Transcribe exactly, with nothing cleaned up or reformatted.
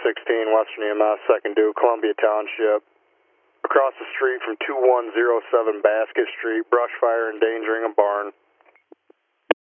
sixteen, Western E M S, second due, Columbia Township. Across the street from two one zero seven Basket Street, brush fire endangering a barn.